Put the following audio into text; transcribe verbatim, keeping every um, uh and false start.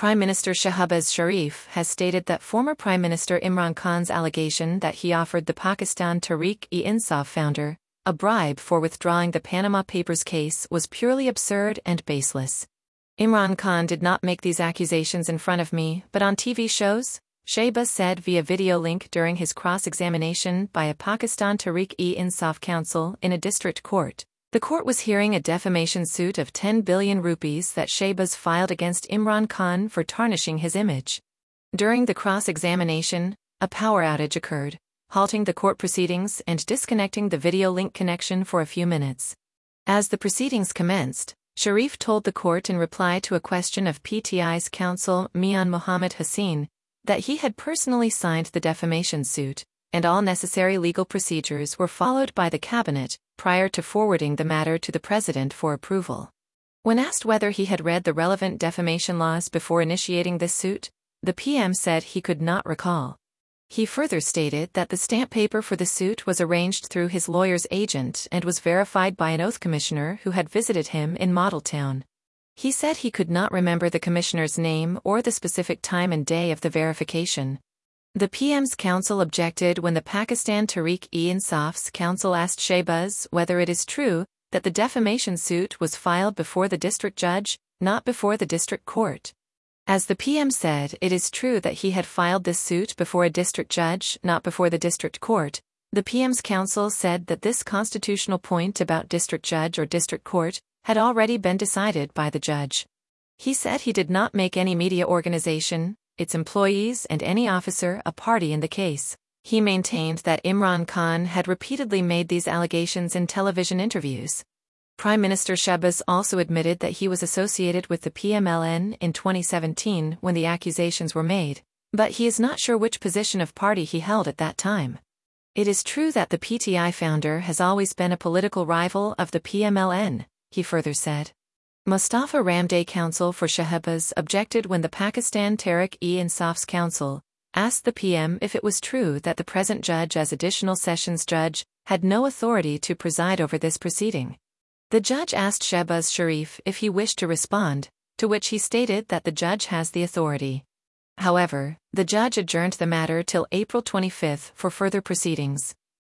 Prime Minister Shehbaz Sharif has stated that former Prime Minister Imran Khan's allegation that he offered the Pakistan Tehreek-e-Insaf founder a bribe for withdrawing the Panama Papers case was purely absurd and baseless. Imran Khan did not make these accusations in front of me, but on T V shows, Shehbaz said via video link during his cross-examination by a Pakistan Tehreek-e-Insaf counsel in a district court. The court was hearing a defamation suit of ten billion rupees that Shehbaz filed against Imran Khan for tarnishing his image. During the cross-examination, a power outage occurred, halting the court proceedings and disconnecting the video link connection for a few minutes. As the proceedings commenced, Sharif told the court in reply to a question of P T I's counsel Mian Mohammed Hussain that he had personally signed the defamation suit, and all necessary legal procedures were followed by the cabinet prior to forwarding the matter to the president for approval. When asked whether he had read the relevant defamation laws before initiating this suit, the P M said he could not recall. He further stated that the stamp paper for the suit was arranged through his lawyer's agent and was verified by an oath commissioner who had visited him in Model Town. He said he could not remember the commissioner's name or the specific time and day of the verification. The P M's counsel objected when the Pakistan Tehreek-e-Insaf's counsel asked Shehbaz whether it is true that the defamation suit was filed before the district judge, not before the district court. As the P M said it is true that he had filed this suit before a district judge, not before the district court, the P M's counsel said that this constitutional point about district judge or district court had already been decided by the judge. He said he did not make any media organization, its employees and any officer a party in the case. He maintained that Imran Khan had repeatedly made these allegations in television interviews. Prime Minister Shehbaz also admitted that he was associated with the P M L N in twenty seventeen when the accusations were made, but he is not sure which position of party he held at that time. It is true that the P T I founder has always been a political rival of the P M L N, he further said. Mustafa Ramday, counsel for Shehbaz, objected when the Pakistan Tehreek-e-Insaf's counsel asked the P M if it was true that the present judge as additional sessions judge had no authority to preside over this proceeding. The judge asked Shehbaz Sharif if he wished to respond, to which he stated that the judge has the authority. However, the judge adjourned the matter till April twenty-fifth for further proceedings.